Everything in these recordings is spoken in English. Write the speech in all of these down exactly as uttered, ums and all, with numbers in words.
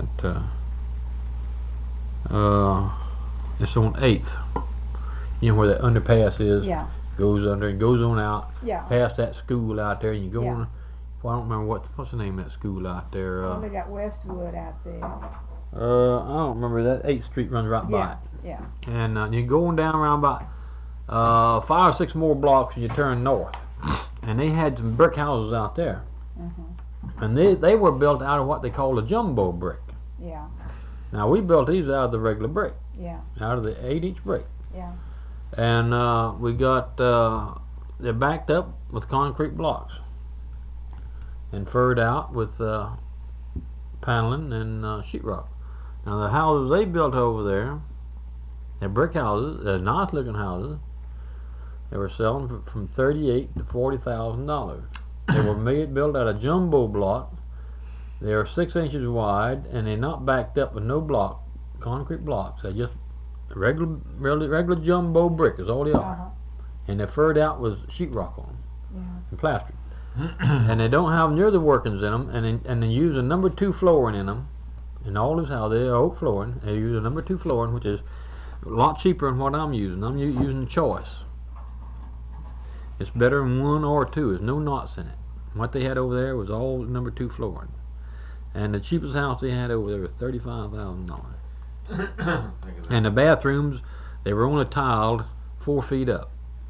at uh, uh, it's on eighth. You know where that underpass is? Yeah. Goes under and goes on out. Yeah. Past that school out there, and you go Yeah. on. Well, I don't remember what what's the name of that school out there. Uh, Well, they got Westwood out there. uh, I don't remember that. eighth Street runs right by Yeah. it. Yeah. And uh, you're going down around about uh, five or six more blocks, and you turn north. And they had some brick houses out there, Mhm. and they they were built out of what they call a jumbo brick. Yeah. Now we built these out of the regular brick, Yeah. out of the eight-inch brick, Yeah. and uh, we got uh, they're backed up with concrete blocks and furred out with uh, paneling and uh, sheetrock. Now the houses they built over there, they're brick houses. They're nice-looking houses. They were selling for, from thirty-eight to forty thousand dollars. They were made built out of jumbo block. They are six inches wide, and they're not backed up with no block, concrete blocks. They're just regular, regular, regular jumbo brick is all they are, Uh-huh. and they're furred out with sheetrock on them Yeah. and plastered. And they don't have near the workings in them, and they, and they use a number two flooring in them. In all this house, they're oak flooring. They use a number two flooring, which is a lot cheaper than what I'm using. I'm u- using choice. It's better than one or two. There's no knots in it. What they had over there was all number two flooring. And the cheapest house they had over there was thirty-five thousand dollars. And the bathrooms, they were only tiled four feet up.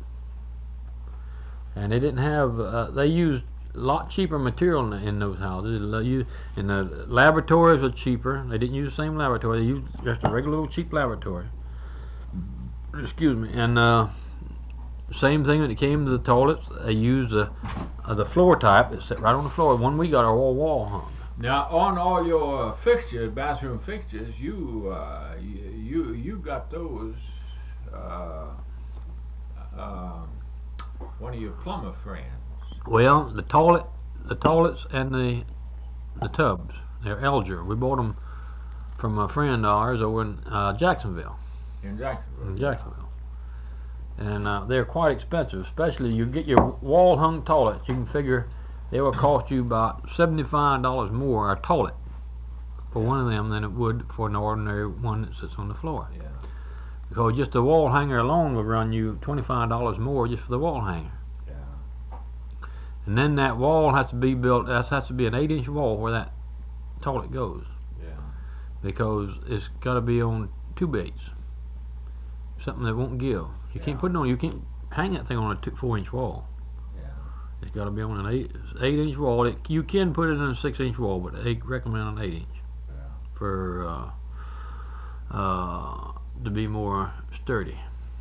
And they didn't have, uh, they used a lot cheaper material in, the, in those houses. They used, and the laboratories were cheaper. They didn't use the same laboratory. They used just a regular little cheap laboratory. Excuse me. And uh, same thing when it came to the toilets. They used the uh, the floor type that sat right on the floor. One we got our wall wall hung. Now, on all your fixtures, bathroom fixtures, you uh, you you got those. Uh, um, one of your plumber friends. Well, the toilet, the toilets and the the tubs, they're Elger. We bought them from a friend of ours over in uh, Jacksonville. In Jacksonville. In Jacksonville. And uh, they're quite expensive, especially you get your wall hung toilets. You can figure they will cost you about seventy-five dollars more a toilet for one of them than it would for an ordinary one that sits on the floor. Yeah. Because just the wall hanger alone will run you twenty-five dollars more just for the wall hanger. Yeah. And then that wall has to be built, that has to be an eight-inch wall where that toilet goes. Yeah. Because it's got to be on two baits. Something that won't give. You Yeah. can't put it on, you can't hang that thing on a two, four-inch wall. Yeah. It's got to be on an eight, eight-inch wall. It, you can put it in a six-inch wall, but they recommend an eight-inch Yeah. for uh, uh, to be more sturdy.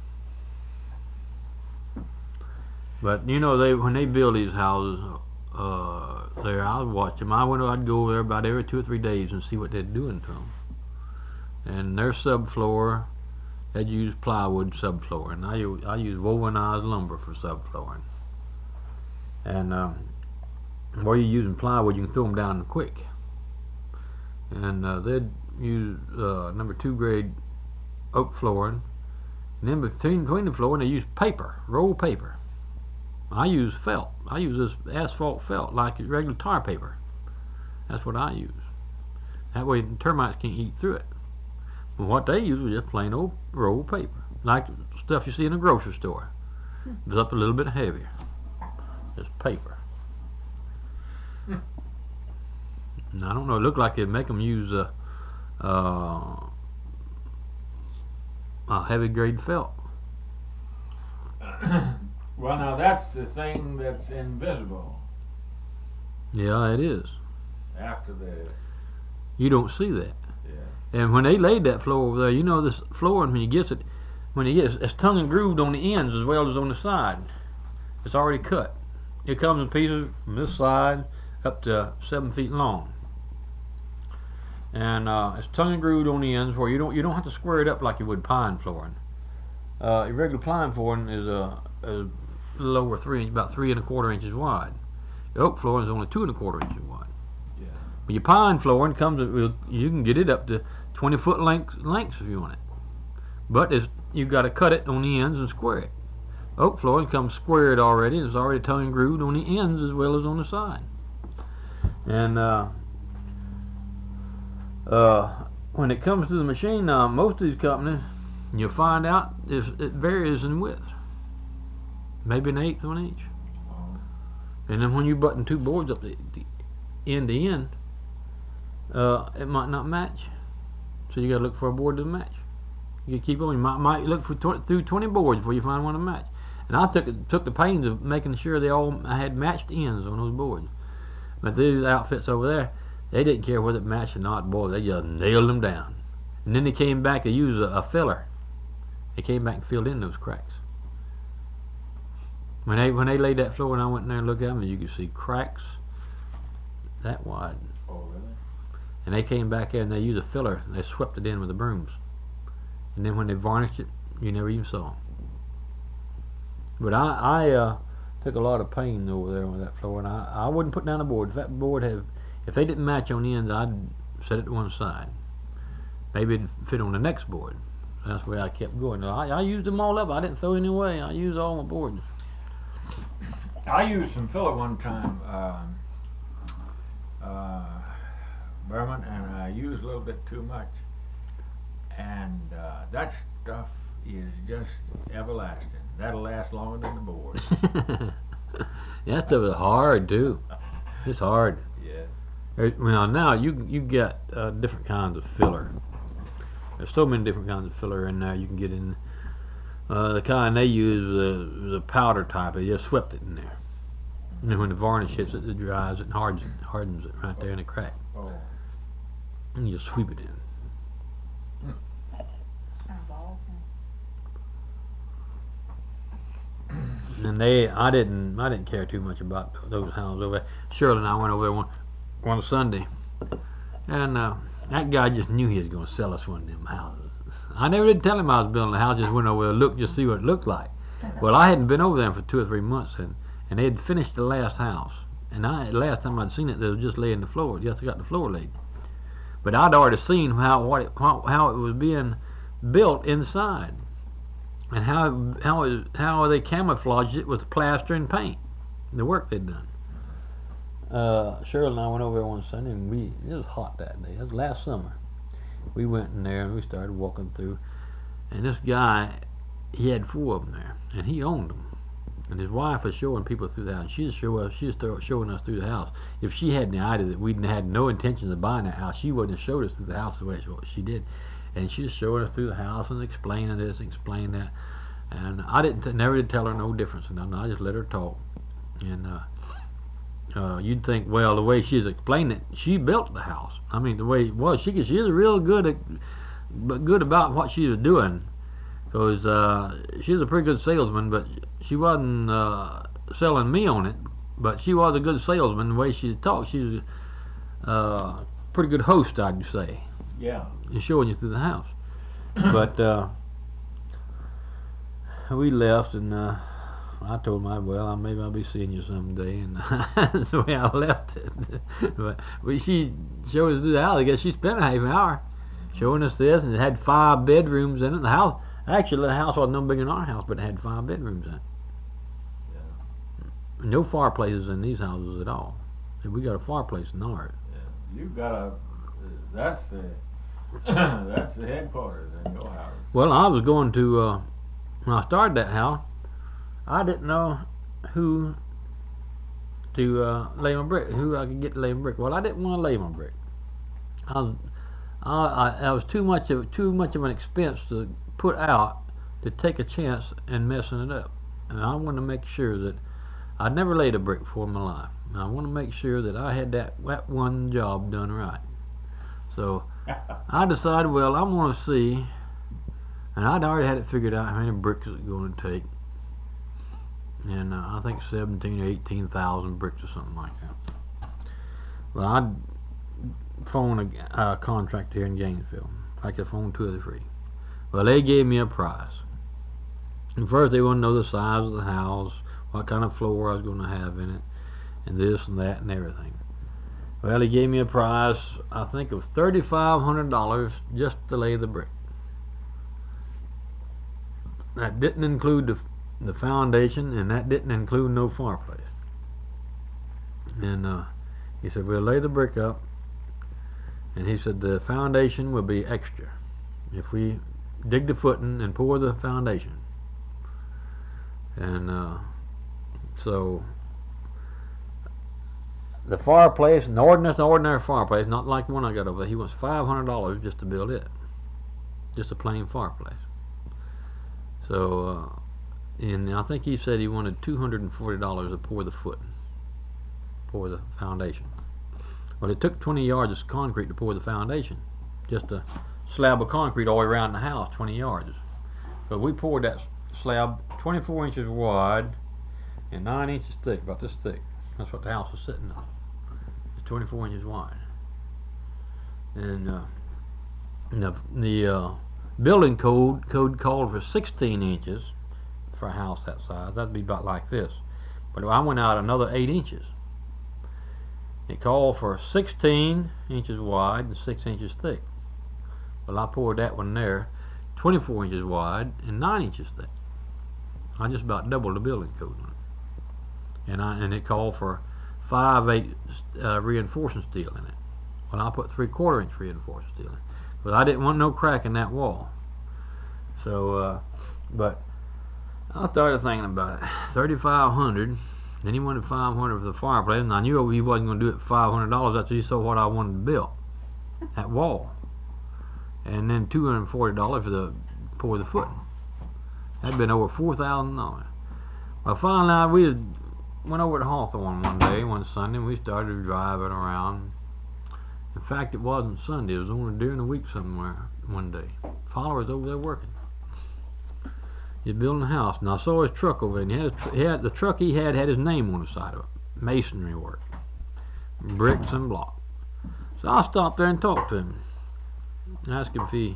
But you know, they when they build these houses, uh, there I would watch them. I went, I'd go over there about every two or three days and see what they're doing to them. And their subfloor, they'd use plywood subfloor, and I use I use wovenized lumber for subflooring. And um, where you're using plywood, you can throw them down quick. And uh, they'd use uh, number two grade oak flooring, and then between between the flooring they use paper, rolled paper. I use felt. I use this asphalt felt like regular tar paper. That's what I use. That way the termites can't eat through it. But what they use was just plain old rolled paper, like stuff you see in a grocery store. It's up a little bit heavier. Just paper. And I don't know. It looked like they'd make them use a, uh, a heavy grade felt. Well, now that's the thing that's invisible. Yeah, it is. After the. You don't see that. Yeah. And when they laid that floor over there, you know this flooring, when you get it, when it gets, it's tongue and grooved on the ends as well as on the side. It's already cut. It comes in pieces from this side up to seven feet long. And uh, it's tongue and grooved on the ends where you don't you don't have to square it up like you would pine flooring. Uh, irregular pine flooring is a, a little over three inch, about three and a quarter inches wide. The oak flooring is only two and a quarter inches wide. Yeah. But your pine flooring comes, you can get it up to twenty foot lengths, lengths if you want it. But it's, you've got to cut it on the ends and square it. Oak flooring comes squared already, and it's already tongue and grooved on the ends as well as on the side. And uh, Uh, when it comes to the machine, now most of these companies, you'll find out is it varies in width, maybe an eighth of an inch. Oh. And then when you button two boards up the, the end to end, uh, it might not match. So you got to look for a board to match. You keep on. You might, might look for tw through twenty boards before you find one to match. And I took took the pains of making sure they all had matched ends on those boards. But these outfits over there, they didn't care whether it matched or not. Boy, they just nailed them down. And then they came back to use a, a filler. They came back and filled in those cracks. When they when they laid that floor and I went in there and looked at them, you could see cracks that wide. Oh, really? And they came back there and they used a filler and they swept it in with the brooms. And then when they varnished it, you never even saw them. But I, I uh, took a lot of pain over there on that floor, and I, I wouldn't put down a board. If that board had, if they didn't match on the ends, I'd set it to one side. Maybe it'd fit on the next board. That's the way I kept going. I, I used them all up. I didn't throw any away. I used all my boards. I used some filler one time, um, uh, Berman, and I used a little bit too much. And uh, that stuff is just everlasting. That'll last longer than the board. That stuff is hard too. It's hard. Yeah. There's, well, now you you get uh, different kinds of filler. There's so many different kinds of filler in there. You can get in uh, the kind they use uh, the powder type. They just swept it in there. And then when the varnish hits it, it dries it and hardens it, hardens it right there in the crack. Oh. And you just sweep it in. And they, I didn't, I didn't care too much about those houses over there. Shirley and I went over there one, one Sunday, and uh, that guy just knew he was going to sell us one of them houses. I never did tell him I was building a house. Just went over there to look, just see what it looked like. Well, I hadn't been over there for two or three months, and and they had finished the last house. And I, the last time I'd seen it, they was just laying the floor. Just got the floor laid. But I'd already seen how what it, how, how it was being built inside. And how how is how they camouflaged it with plaster and paint, the work they'd done. Uh, Cheryl and I went over there one Sunday, and we it was hot that day. It was last summer. We went in there and we started walking through, and this guy, he had four of them there, and he owned them. And his wife was showing people through the house. She was showing us, she was showing us through the house. If she had any idea that we had no intentions of buying that house, she wouldn't have showed us through the house the way she did. And she was showing us through the house and explaining this, and explaining that. And I didn't, never did tell her no difference in nothing. I just let her talk. And uh, uh, you'd think, well, the way she's explaining it, she built the house. I mean, the way it was, she she was real good at, but good about what she was doing. Because uh, she was a pretty good salesman, but she wasn't uh, selling me on it. But she was a good salesman. The way she talked, she was a uh, pretty good host, I'd say. Yeah. And showing you through the house. But uh, we left, and uh, I told my well, maybe I'll be seeing you someday, and that's the way I left it. But well, she showed us through the house. I guess she spent a half an hour showing us this, and it had five bedrooms in it. The house, actually, the house wasn't no bigger than our house, but it had five bedrooms in it. Yeah. No fireplaces in these houses at all. We got a fireplace in ours. Yeah. You got a. That's the. That's the headquarters in your house. Well, I was going to. Uh, when I started that house, I didn't know who to uh, lay my brick, who I could get to lay my brick. Well, I didn't want to lay my brick. I was, I, I, I was too much of too much of an expense to put out to take a chance in messing it up. And I wanted to make sure that I'd never laid a brick before in my life. And I want to make sure that I had that, that one job done right. So I decided, well, I'm going to see. And I'd already had it figured out how many bricks it was going to take. And uh, I think seventeen or eighteen thousand bricks or something like that. Well, I'd phone a uh, contractor here in Gainesville. I could phone two or three. Well, they gave me a price. And first they wanted to know the size of the house, what kind of floor I was going to have in it, and this and that and everything. Well, he gave me a price, I think, of thirty-five hundred dollars just to lay the brick. That didn't include the the foundation, and that didn't include no fireplace. And uh, he said, we'll lay the brick up, And he said the foundation will be extra if we dig the footing and pour the foundation. And uh, so the fireplace, an ordinary, ordinary fireplace, not like the one I got over there. He wants five hundred dollars just to build it, just a plain fireplace. So, uh, and I think he said he wanted two hundred and forty dollars to pour the footing, pour the foundation. Well, it took twenty yards of concrete to pour the foundation, just a slab of concrete all the way around the house, twenty yards. But we poured that slab twenty-four inches wide and nine inches thick, about this thick. That's what the house was sitting on. It's twenty-four inches wide. And uh, the, the uh, building code code called for sixteen inches for a house that size. That'd be about like this. But I went out another eight inches. It called for sixteen inches wide and six inches thick. Well, I poured that one there, twenty-four inches wide and nine inches thick. I just about doubled the building code on it. And I and it called for five eight uh, reinforcing steel in it. Well, I put three quarter inch reinforcing steel in it, but I didn't want no crack in that wall. So, uh, but I started thinking about it. Thirty-five hundred. Then he wanted five hundred for the fireplace, and I knew he wasn't going to do it for five hundred dollars after he saw what I wanted to build, that wall. And then two hundred and forty dollars for the pour the footing. That'd been over four thousand dollars. Well, finally, we went over to Hawthorne one day, one Sunday, and we started driving around. In fact, it wasn't Sunday. It was only during the week somewhere one day. Father was over there working. He's building a house, and I saw his truck over there. And he had, he had the truck he had had his name on the side of it, masonry work, bricks and block. So I stopped there and talked to him, asked him if he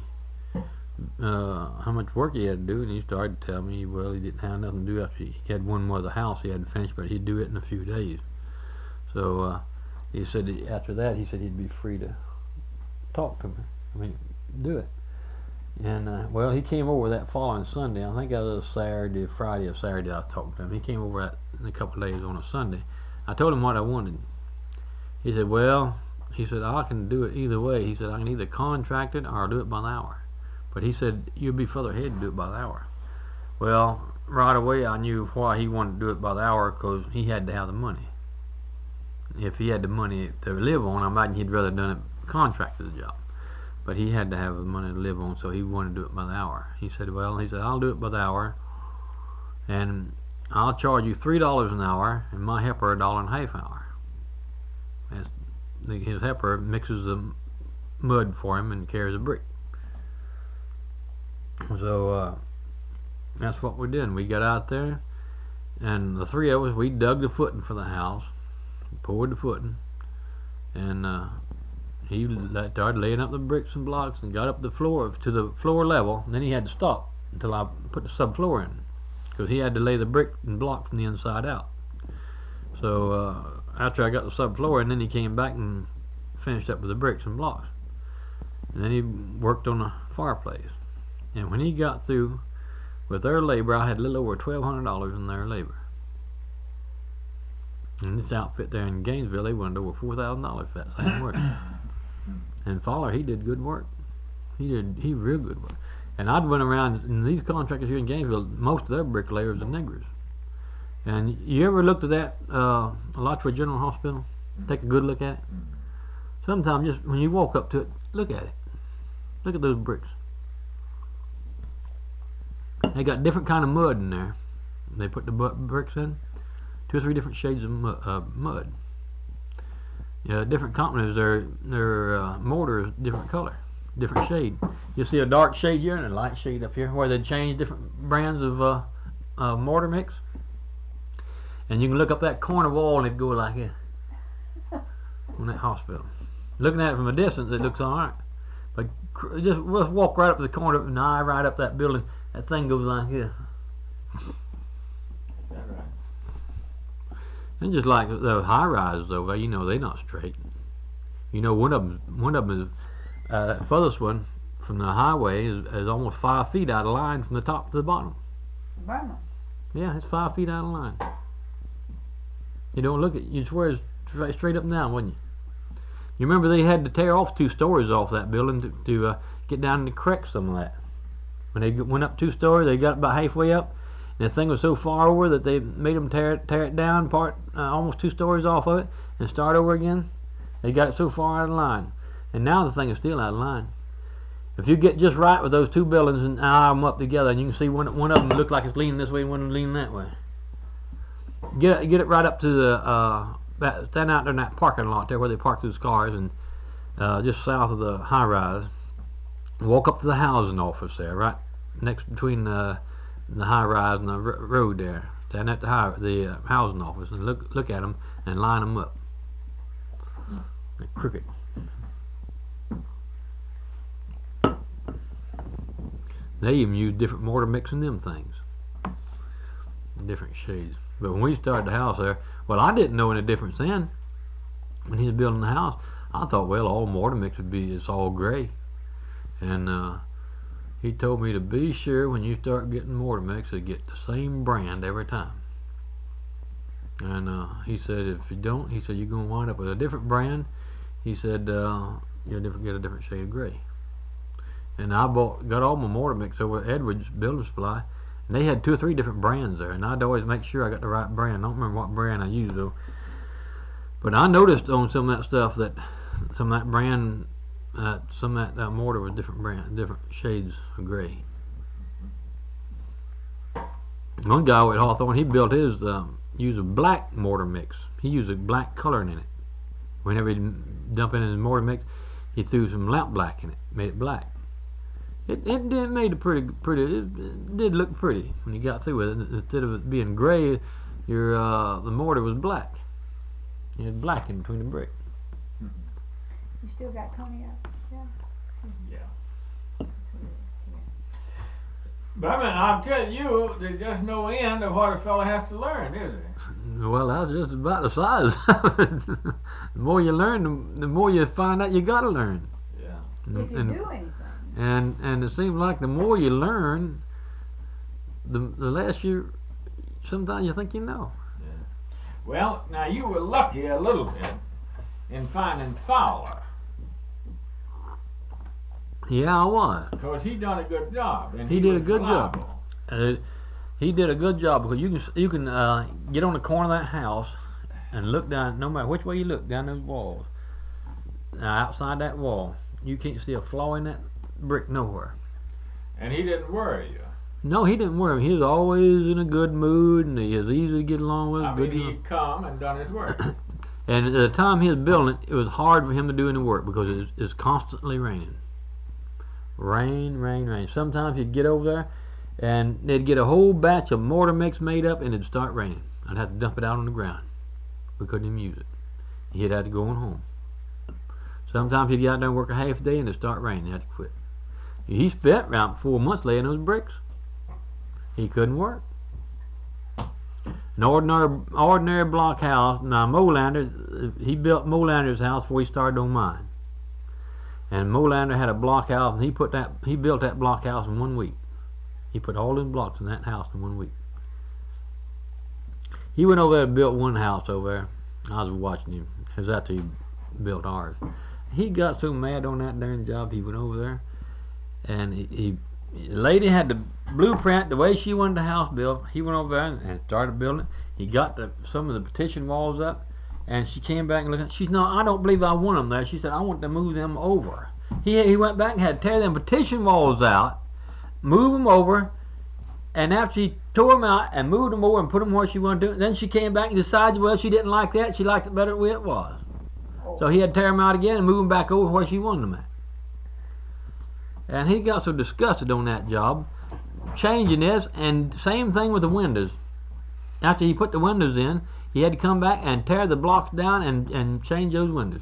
uh, how much work he had to do, and he started to tell me, well, he didn't have nothing to do after he had one more of the house he had to finish, but he'd do it in a few days. So uh, he said that after that, he said he'd be free to talk to me. I mean, do it. And, uh, well, he came over that following Sunday. I think that was Saturday, Friday or Saturday I talked to him. He came over that in a couple of days on a Sunday. I told him what I wanted. He said, well, he said, I can do it either way. He said, I can either contract it or I'll do it by the hour. But he said, you'll be further ahead to do it by the hour. Well, right away I knew why he wanted to do it by the hour, because he had to have the money. If he had the money to live on, I imagine he'd rather done it contracted the job. But he had to have the money to live on, so he wanted to do it by the hour. He said, well, he said, I'll do it by the hour, and I'll charge you three dollars an hour, and my helper a dollar and a half an hour. As his helper mixes the mud for him and carries a brick. So uh, that's what we did. We got out there, and the three of us, we dug the footing for the house, poured the footing, and uh, he started laying up the bricks and blocks and got up the floor to the floor level. And then he had to stop until I put the subfloor in, because he had to lay the brick and block from the inside out. So uh, after I got the subfloor, and then he came back and finished up with the bricks and blocks. And then he worked on the fireplace. And when he got through with their labor, I had a little over twelve hundred dollars in their labor. And this outfit there in Gainesville, they wanted over four thousand dollars for that same work. And Fowler, he did good work. He did he real good work. And I'd went around, and these contractors here in Gainesville, most of their bricklayers are niggers. And you ever looked at that uh, Alachua General Hospital? Take a good look at it. Sometimes just when you walk up to it, look at it. Look at those bricks. They got different kind of mud in there. They put the bricks in, two or three different shades of mud. Uh, mud. Yeah, different companies, their their uh, mortar is different color, different shade. You see a dark shade here and a light shade up here, where they change different brands of uh, uh, mortar mix. And you can look up that corner wall and it go like this on that hospital. Looking at it from a distance, it looks all right, but cr just we'll walk right up to the corner and eye right up that building. That thing goes like this. Is that right? And just like those high rises over there, you know they're not straight. You know one of them, one of them is uh, that furthest one from the highway is, is almost five feet out of line from the top to the bottom. Bottom. Yeah, it's five feet out of line. You don't look at, you swear it's straight, straight up and down, wouldn't you? You remember they had to tear off two stories off that building to, to uh, get down and correct some of that. When they went up two stories, they got about halfway up, and the thing was so far over that they made them tear it, tear it down, part uh, almost two stories off of it, and start over again. They got it so far out of line, and now the thing is still out of line. If you get just right with those two buildings and eye them up together, and you can see one one of them look like it's leaning this way and one leaning that way. Get it, get it right up to the uh, that, stand out there in that parking lot there where they park those cars, and uh, just south of the high rise. Walk up to the housing office there, right next between the the high rise and the r road there. Stand at the high the uh, housing office and look look at them and line them up. They're crooked. They even use different mortar mix in them things, different shades. But when we started the house there, well, I didn't know any difference then. When he was building the house, I thought, well, all mortar mix would be it's all gray. And uh, he told me to be sure when you start getting mortar mix to get the same brand every time. And uh, he said if you don't, he said you're gonna wind up with a different brand. He said uh, you'll different get a different shade of gray. And I bought got all my mortar mix over at Edwards Building Supply, and they had two or three different brands there. And I'd always make sure I got the right brand. I don't remember what brand I used though. But I noticed on some of that stuff that some of that brand. Uh, some of that, that mortar was different brand, different shades of gray. One guy with Hawthorne, he built his um, used a black mortar mix. He used a black coloring in it. Whenever he dump in his mortar mix, he threw some lamp black in it, made it black. It it did made it pretty pretty. It, it did look pretty when he got through with it. Instead of it being gray, your uh, the mortar was black. You had black in between the brick. You still got cognac? Yeah. Yeah. But I mean, I'll tell you, there's just no end of what a fellow has to learn, is there? Well, that's just about the size. The more you learn, the, the more you find out you got to learn. Yeah. And, If you and, do anything. and and it seems like the more you learn, the the less you. Sometimes you think you know. Yeah. Well, now you were lucky a little bit in finding Fowler. Yeah, I was. Because he done a good job. And He he, did was a good reliable. job. Uh, he did a good job because you can you can uh, get on the corner of that house and look down. No matter which way you look down those walls, uh, outside that wall, you can't see a flaw in that brick nowhere. And he didn't worry you. No, he didn't worry. He was always in a good mood, and he was easy to get along with. I good mean, he'd come and done his work. And at the time he was building it, it was hard for him to do any work because it was, it was constantly raining. Rain, rain, rain. Sometimes he'd get over there, and they'd get a whole batch of mortar mix made up, and it'd start raining. I'd have to dump it out on the ground. We couldn't even use it. He'd have to go on home. Sometimes he'd get out there and work a half day, and it'd start raining. He had to quit. He spent around four months laying those bricks. He couldn't work. An ordinary, ordinary block house. Now Molander, he built Molander's house before he started on mine. And Molander had a block house, and he put that he built that block house in one week. He put all them blocks in that house in one week. He went over there and built one house over there. I was watching him. It was after he built ours. He got so mad on that darn job, he went over there, and he, he the lady had the blueprint the way she wanted the house built. He went over there and started building it. He got the, some of the partition walls up, and she came back and looked at it. She said, no, I don't believe I want them there. She said, I want to move them over. He he went back and had to tear them partition walls out, move them over, and after she tore them out and moved them over and put them where she wanted to, then she came back and decided, well, she didn't like that. She liked it better the way it was. Oh. So he had to tear them out again and move them back over where she wanted them at. And he got so disgusted on that job, changing this, and same thing with the windows. After he put the windows in, he had to come back and tear the blocks down and, and change those windows.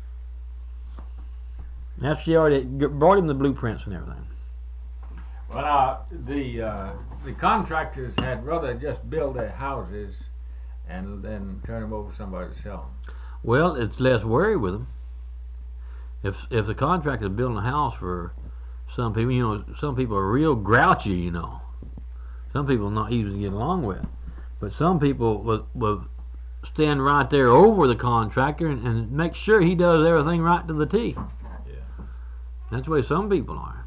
After she already brought him the blueprints and everything. Well, uh, the uh, the contractors had rather just build their houses and then turn them over to somebody to sell them. Well, it's less worry with them. If if the contractor's building a house for some people, you know, some people are real grouchy, you know. Some people are not easy to get along with. But some people with, with stand right there over the contractor and, and make sure he does everything right to the T. Yeah. That's the way some people are.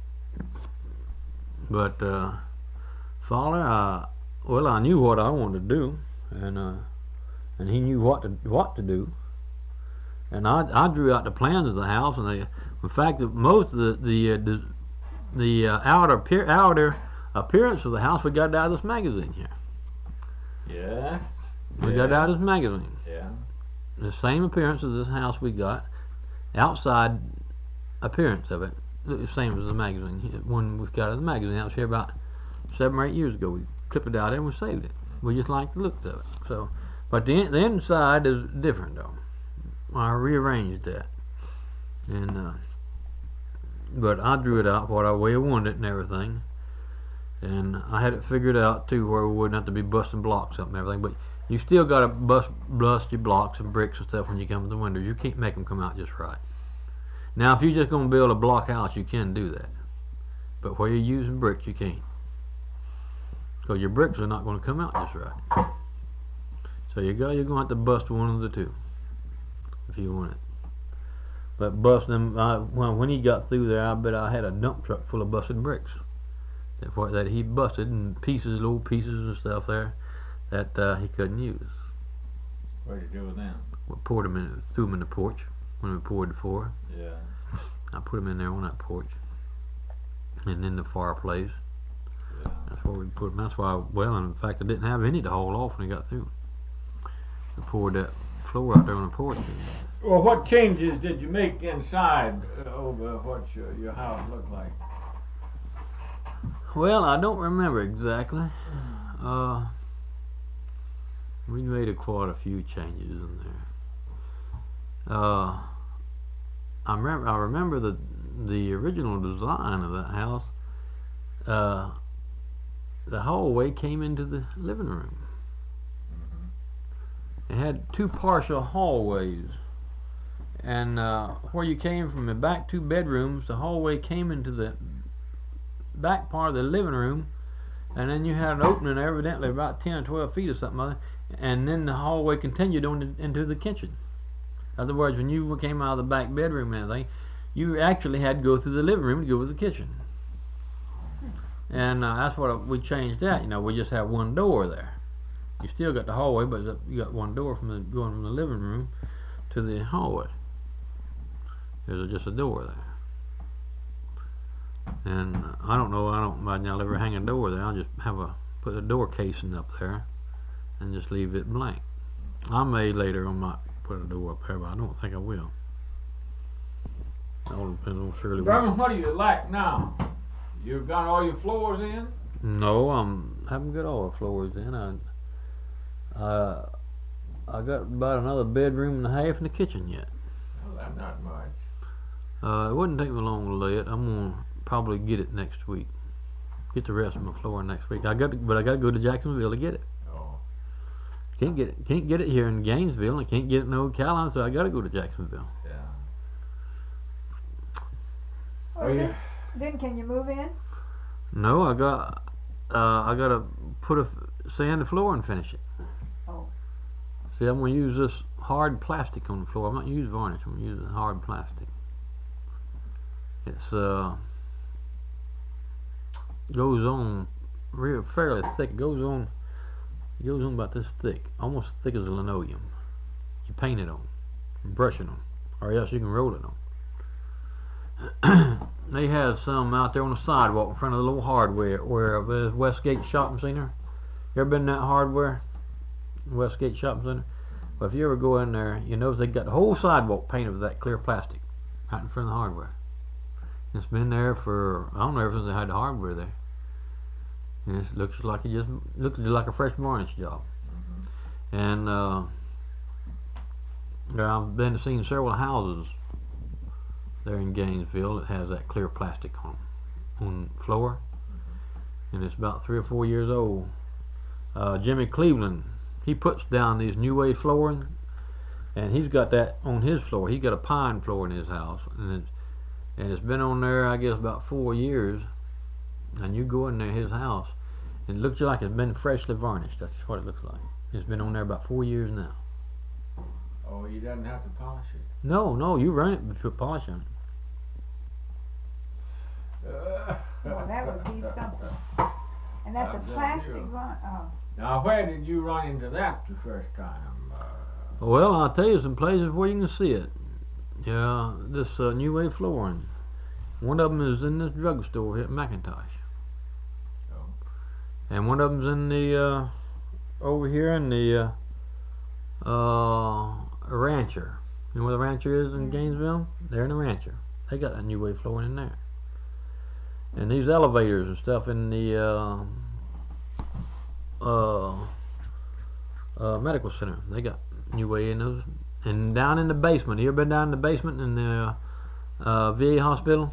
But uh, Fowler, I, well, I knew what I wanted to do, and uh, and he knew what to what to do. And I I drew out the plans of the house, and they, in fact, most of the the uh, the, the uh, outer appear, outer appearance of the house we got out of this magazine here. Yeah. We yeah. got out of this magazine. Yeah. The same appearance as this house we got, outside appearance of it, the same as the magazine. When we got out of the magazine, that was here about seven or eight years ago. We clipped it out there and we saved it. We just liked the look of it. So, but the the inside is different though. I rearranged that, and uh, but I drew it out what I way I wanted it and everything, and I had it figured out too where we wouldn't have to be busting blocks up and everything. But you still got to bust bust your blocks and bricks and stuff when you come to the window. You can't make them come out just right. Now, if you're just going to build a block house, you can do that, but where you're using bricks, you can't, because your bricks are not going to come out just right. So you go, you're going to have to bust one of the two if you want it. But bust them, I, well, when he got through there, I bet I had a dump truck full of busted bricks that what that he busted, and pieces, little pieces and stuff there that uh, he couldn't use. What did you do with them? We poured them in, threw them in the porch when we poured the floor. Yeah. I put them in there on that porch, and in the fireplace. Yeah. That's where we put them. That's why, well, in fact, I didn't have any to haul off when he got through. We poured that floor out there on the porch. Well, what changes did you make inside uh, over what your, your house looked like? Well, I don't remember exactly. Uh, we made a, quite a few changes in there. Uh, I remember. I remember the the original design of that house. Uh, the hallway came into the living room. It had two partial hallways, and uh, where you came from the back two bedrooms, the hallway came into the back part of the living room, and then you had an opening evidently about ten or twelve feet or something other, and then the hallway continued on to, into the kitchen. In other words, when you came out of the back bedroom and everything, you actually had to go through the living room to go to the kitchen. And uh, that's what we changed that. You know, we just have one door there. You still got the hallway, but you got one door from the going from the living room to the hallway. There's just a door there, and uh, I don't know. I don't imagine I'll ever hang a door there. I'll just have a put a door casing up there, and just leave it blank. I may later on might put a door up there, but I don't think I will. It all depends on Shirley. Berman, what do you like now? You've got all your floors in? No, I'm haven't got all the floors in. I. Uh, I got about another bedroom and a half in the kitchen yet. Well, that's not much. Uh, it wouldn't take me long to lay it. I'm gonna probably get it next week. Get the rest of my floor next week. I got, to, but I got to go to Jacksonville to get it. Oh. Can't get it. Can't get it here in Gainesville. And I can't get it in Ocala, so I got to go to Jacksonville. Yeah. Well, Oh, then, yeah. then can you move in? No, I got. Uh, I got to put a sand the floor and finish it. Oh. See, I'm gonna use this hard plastic on the floor. I'm not using varnish. I'm gonna use hard plastic. It's uh goes on real fairly thick. It goes on. It goes on about this thick, almost as thick as a linoleum. You paint it on, brush it on, or else you can roll it on. They have some out there on the sidewalk in front of the little hardware where uh, Westgate Shopping Center. You ever been in that hardware? Westgate Shopping Center? Well, if you ever go in there, you notice they got the whole sidewalk painted with that clear plastic right in front of the hardware. It's been there for, I don't know, ever since they had the hardware there. And it looks like it just looks just like a fresh varnish job. Mm-hmm. And uh, I've been seeing several houses there in Gainesville that has that clear plastic on on the floor, and it's about three or four years old. Uh, Jimmy Cleveland, he puts down these new wave flooring, and he's got that on his floor. He's got a pine floor in his house, and it's, and it's been on there, I guess, about four years. And you go in there, his house, and it looks like it's been freshly varnished. That's what it looks like. It's been on there about four years now. Oh, you doesn't have to polish it. No, no, you run it before polish on it. Uh, Well, that would be something. And that's a I've done plastic zero. run, oh. Now, where did you run into that the first time? Uh, Well, I'll tell you some places where you can see it. Yeah, this uh, New Wave flooring. One of them is in this drugstore here at McIntosh. Oh. And one of them's in the, uh, over here in the, uh, uh, Rancher. You know where the Rancher is in Mhm. Gainesville? They're in the Rancher. They got that New Wave flooring in there. And these elevators and stuff in the, uh, uh, uh, medical center. They got New Way in those. And down in the basement. You ever been down in the basement in the uh, V A hospital?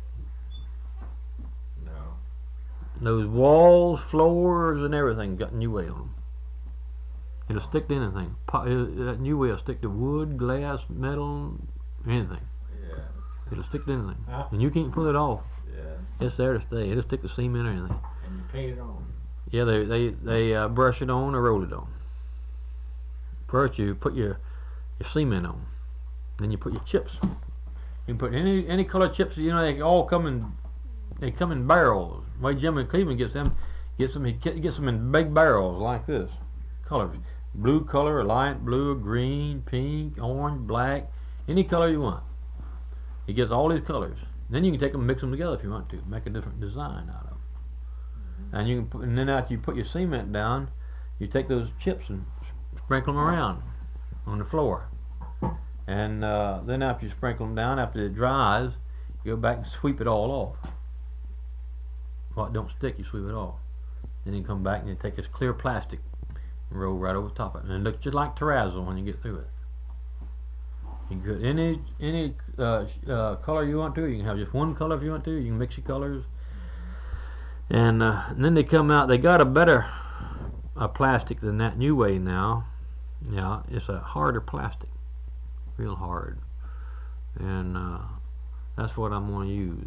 No. Those walls, floors, and everything got New Way on them. It'll stick to anything. Po- uh, That New Way will stick to wood, glass, metal, anything. Yeah. It'll stick to anything. Huh? And you can't pull it off. Yeah. It's there to stay. It'll stick to cement or anything. And you paint it on. Yeah, they they they uh, brush it on or roll it on. First, you put your your cement on, then you put your chips. You can put any any color chips. You know, they all come in they come in barrels. The way Jim in Cleveland gets them, gets them he get- gets them in big barrels like this, colors: blue color, light blue, green, pink, orange, black, any color you want. He gets all these colors. Then you can take them and mix them together if you want to, make a different design out of them. And you can put, and then after you put your cement down, you take those chips and sprinkle them around on the floor. And uh, then after you sprinkle them down, after it dries, you go back and sweep it all off. What don't stick, you sweep it off. Then you come back and you take this clear plastic and roll right over the top of it, and it looks just like terrazzo when you get through it. You can put any any uh, uh, color you want to. You can have just one color if you want to. You can mix your colors. And, uh, and then they come out. They got a better uh, plastic than that New Way now. Yeah, it's a harder plastic, real hard. And uh, that's what I'm going to use.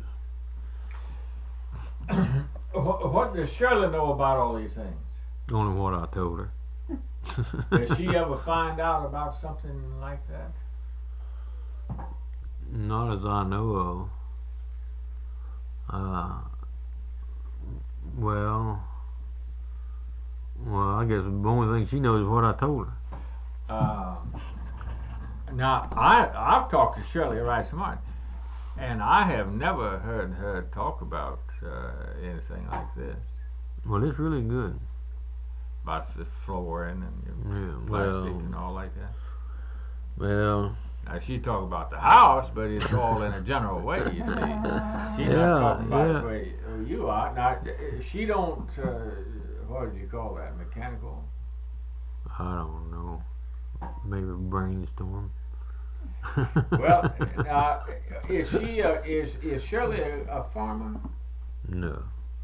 What, what does Shirley know about all these things? Only what I told her. Did she ever find out about something like that? Not as I know of. Uh, well, well, I guess the only thing she knows is what I told her. Uh, now, I, I've talked to Shirley right smart, and I have never heard her talk about uh, anything like this. Well, it's really good. About the flooring and your Yeah, plastic well, and all like that. well, Now, she talk about the house, but it's all in a general way, you see. She's Yeah, not talking about yeah. the way you are. Now, she don't, uh, what do you call that, mechanical? I don't know. Maybe brainstorm. Well, uh, is she, uh, is, is Shirley a, a farmer? No.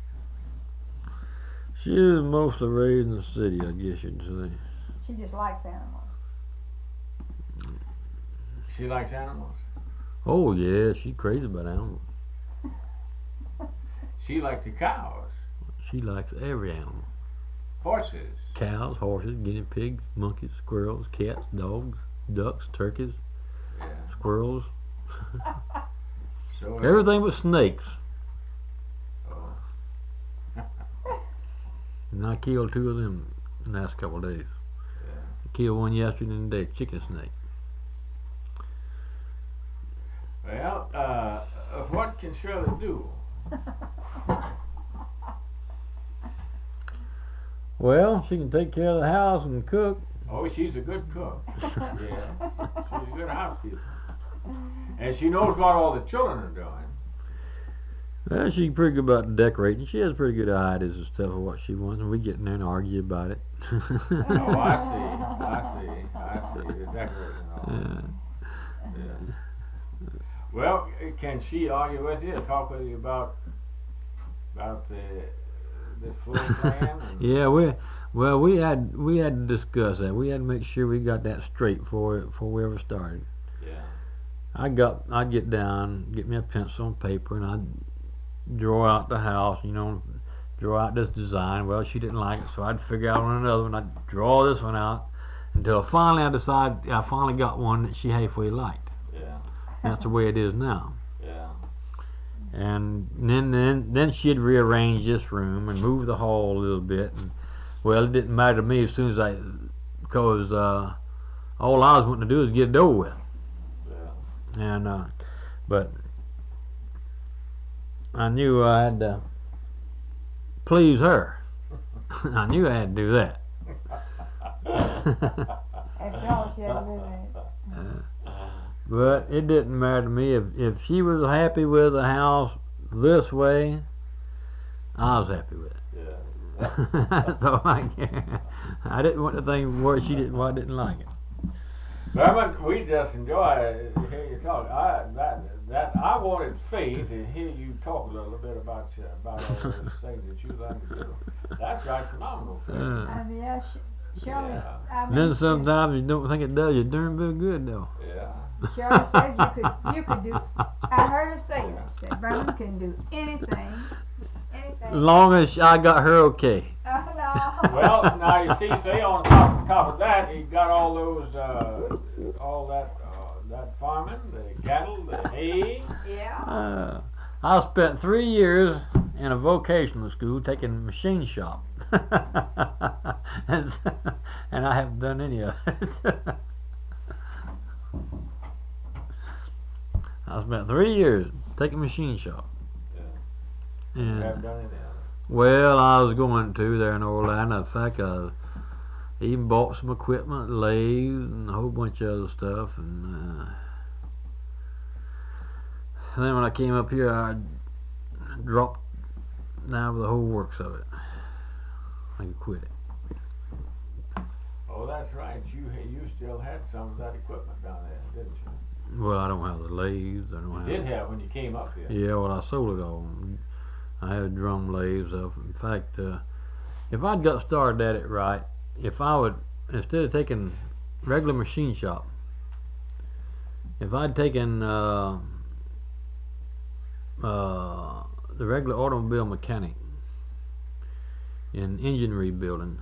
She is mostly raised in the city, I guess you'd say. She just likes animals. She likes animals? Oh yeah, she's crazy about animals. She likes the cows, She likes every animal. horses. Cows, horses, guinea pigs, monkeys, squirrels, cats, dogs, ducks, turkeys, Yeah. squirrels. So Everything but snakes. Oh. And I killed two of them in the last couple of days. Yeah. I killed one yesterday and today, chicken snake. Well, uh, what can Shirley do? Well, she can take care of the house and cook. Oh, she's a good cook. Yeah. She's a good housekeeper. And she knows what all the children are doing. Well, she's pretty good about decorating. She has pretty good ideas and stuff of what she wants, and we get in there and argue about it. Oh, I see. I see. I see. The decorating and all. Yeah. Yeah. Well, can she argue with you, talk with you about about the the full plan? And Yeah, we well we had we had to discuss that. We had to make sure we got that straight before before we ever started. Yeah. I got I'd get down, get me a pencil and paper, and I'd draw out the house, you know, draw out this design. Well, she didn't like it, so I'd figure out on another one. I'd draw this one out until finally I decided I finally got one that she halfway liked. Yeah. That's the way it is now. Yeah. And then then then she'd rearrange this room and move the hall a little bit. And well, it didn't matter to me as soon as I, because uh, all I was wanting to do is get it over with. Yeah. And uh, but I knew I had to please her. I knew I had to do that. After all, she had to do that. Uh, but it didn't matter to me if if she was happy with the house this way, I was happy with it. Yeah. So I, I didn't want to think where she didn't, why I didn't like it. Berman, we just enjoy to hear you talk. I that that I wanted Faye to hear you talk a little bit about uh, about all those things that you learned to do. That's right, phenomenal. Faye. Uh, I mean, yeah, sh- Shirley, Yeah. I mean, then sometimes you don't think it does you darn bit good though. Yeah. Shirley said you could, you could do, I heard her say that, that Berman can do anything, anything. As long as I got her okay. Oh, no. Well, now you see, say on top, top of that, he got all those, uh, all that, uh, that farming, the cattle, the hay. Yeah. Uh, I spent three years in a vocational school taking machine shop, and, and I haven't done any of it. I spent three years taking machine shop. Yeah. And You haven't done any of it. well, I was going to there in Orlando. In fact, I even bought some equipment, lathes, and a whole bunch of other stuff. And, uh, and then when I came up here, I dropped down with the whole works of it. I could quit it. Oh, that's right. You you still had some of that equipment down there, didn't you? Well, I don't have the lathes. I don't You have. did have when you came up here. Yeah, well, I sold it all. I had drum lathes up. In fact, uh, if I'd got started at it right, if I would, instead of taking regular machine shop, if I'd taken uh, uh, the regular automobile mechanic in engine rebuilding,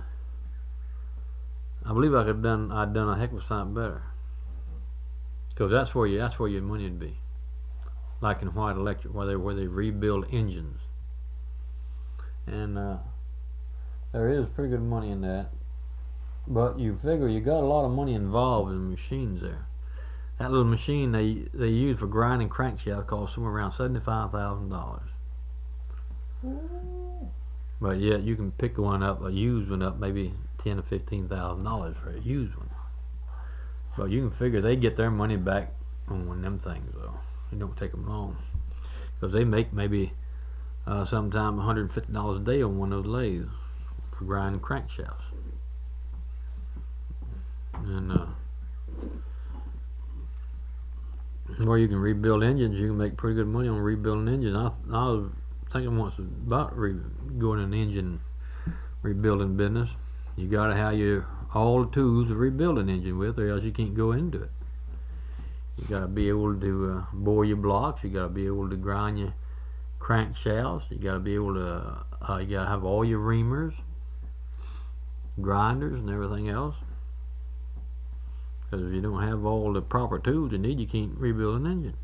I believe I could have done. I'd done a heck of a lot better. Because that's where you, that's where your money would be. Like in White Electric, where they where they rebuild engines. And uh, there is pretty good money in that. But you figure you got a lot of money involved in machines there. That little machine they they use for grinding crankshaft costs somewhere around seventy-five thousand dollars. But yet you can pick one up, a used one up, maybe ten or fifteen thousand dollars for a used one. But you can figure they get their money back on one of them things though. It don't take them long, because they make maybe uh, sometime one hundred fifty dollars a day on one of those lathes for grinding crankshafts. And uh, where you can rebuild engines, you can make pretty good money on rebuilding engines. I, I was thinking once about re going in the engine rebuilding business. You got to have your all the tools to rebuild an engine with, or else you can't go into it. You got to be able to uh, bore your blocks. You got to be able to grind your crankshafts. You got to be able to. Uh, you got to have all your reamers, grinders, and everything else. Because if you don't have all the proper tools you need, you can't rebuild an engine.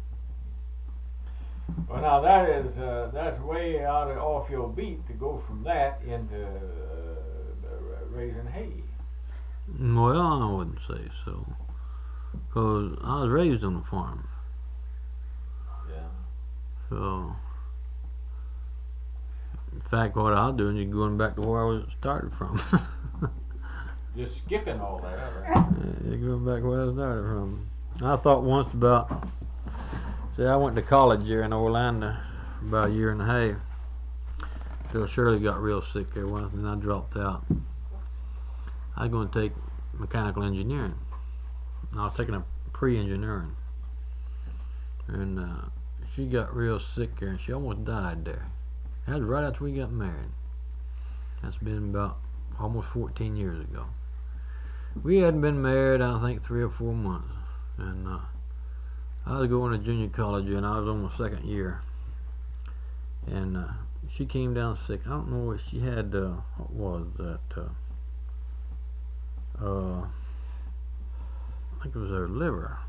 Well, now that is uh, that's way out of, off your beat to go from that into uh, raising hay. Well, I wouldn't say so, because I was raised on a farm. Yeah. So, in fact, what I was doing is going back to where I was started from. Just skipping all that. Yeah, going back where I started from. I thought once about. See, I went to college here in Orlando for about a year and a half. Till Shirley got real sick there once, and I dropped out. I was going to take mechanical engineering. I was taking a pre-engineering. And uh, she got real sick there, and she almost died there. That was right after we got married. That's been about almost fourteen years ago. We hadn't been married, I think, three or four months. And uh, I was going to junior college, and I was on my second year. And uh, she came down sick. I don't know what she had. Uh, what was that? Uh, uh, I think it was her liver.